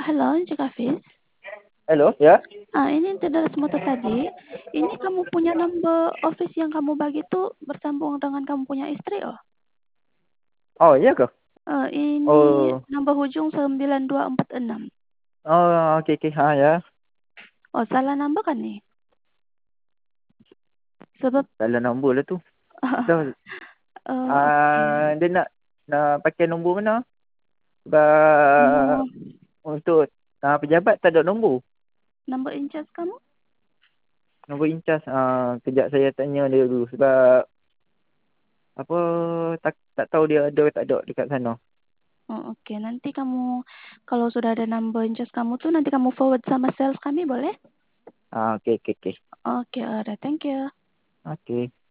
Halo, Cik Hafiz. Halo, ya? Ini dari Semoto tadi. Ini kamu punya nomor office yang kamu bagi itu bersambung dengan kamu punya istri, oh? Oh, iya ke? Ini Oh, nomor hujung 9246. oh, okey. Ha, ya. Oh, salah nombor kan nih? Sebab, Salah nombor lah tu. Dah, oke. dia nak pakai nombor mana? Sebab Oh, untuk pejabat tak ada nombor. nomor in charge kamu? Nombor incas. Kejap saya tanya dia dulu. Sebab apa tak tahu dia ada ke tak ada dekat sana. Oh, oke. Nanti kamu, kalau sudah ada nomor in charge kamu tuh, nanti kamu forward sama sales kami, boleh? Okey. Oke, alright. Thank you. Okey.